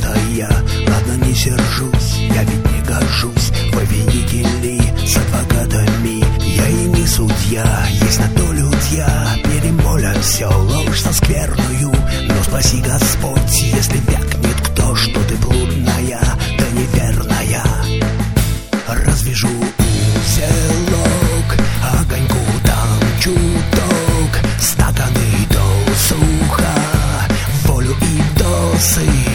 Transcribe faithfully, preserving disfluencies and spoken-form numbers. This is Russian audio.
это я. Ладно, не сержусь, я ведь не гожусь в обвинители с адвокатами. Я и не судья, есть на то людья, перемолят все ложь со скверную. Но спаси Господь, если вякнет кто, что ты блудная, да неверная. Развяжу узелок, огоньку там чуток, стаканы до суха, волю и до сыра.